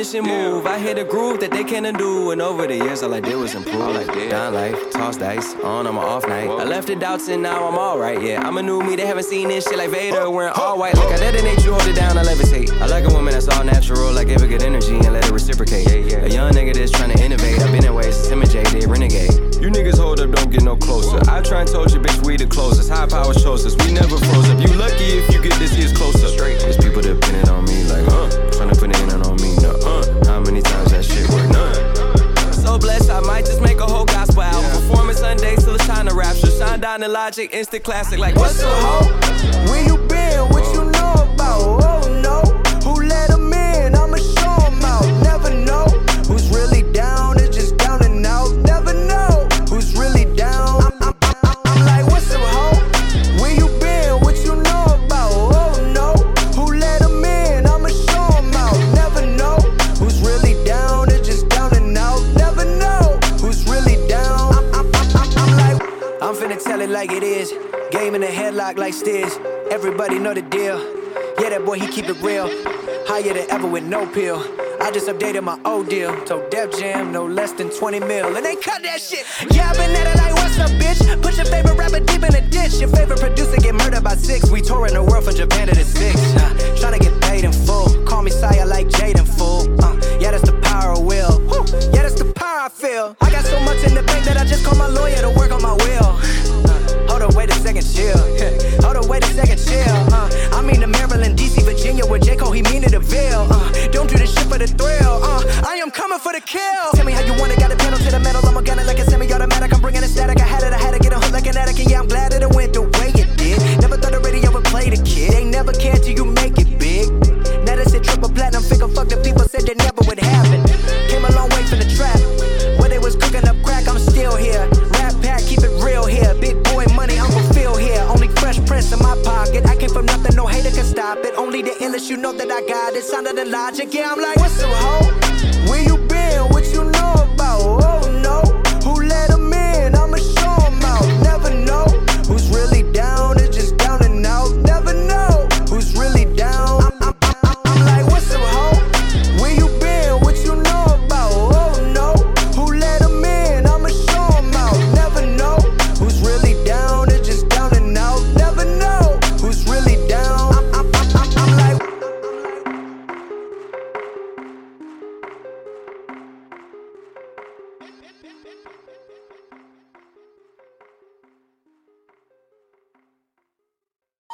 mission move. I hit a groove that they can't undo. And over the years, all I did was improve. Down life, toss dice, on a off night. I left the doubts and now I'm alright, yeah. I'm a new me, they haven't seen this shit like Vader. Wearing all white, like I detonate you, hold it down, I levitate. I like a woman that's all natural, like give her good energy and let it reciprocate. A young nigga that's trying to innovate. I've been in ways since imitated, renegade. You niggas hold up, don't get no closer. I try and told you, bitch, we the closest. High power chose us, we never froze up. You lucky if you get this year's closer. There's people depending on me, like, trying to put it in on me, no, How many times that shit work? None. So blessed, I might just make a whole gospel album. Performing Sundays till it's time to rapture. Shine down the Logic, instant classic, like, what's up, ho? Where you been? What you know about? Oh no, who let them in? I'ma show them out. Never know who's really down. It's just down and out. Never know who's really down. I'm like, what's up, ho? Where you been? What you know about? Oh no, who let them in? I'ma show them out. Never know who's really down. It's just down and out. Never know who's really down. I'm like, I'm finna tell it like it is. Game in the headlock like Stiz. Everybody know the deal. Yeah, that boy, he keep it real. Higher than ever with no pill. I just updated my old deal. Told Def Jam no less than 20 mil. And they cut that shit. Yeah, I been at it like, what's up, bitch? Put your favorite rapper deep in the ditch. Your favorite producer get murdered by 6. We touring the world from Japan to the 6. Tryna get paid in full. Call me sire like Jaden, fool. Yeah, that's the power of will. Yeah, that's the power I feel. I got so much in the bank that I just called my lawyer to work on my will. Hold up, wait a second, chill. Hold up, wait a second, chill. I mean to Maryland, DC, Virginia, with J. Cole, he mean it a Ville. Don't do this shit for the thrill. I am coming for the kill. Tell me how you wanna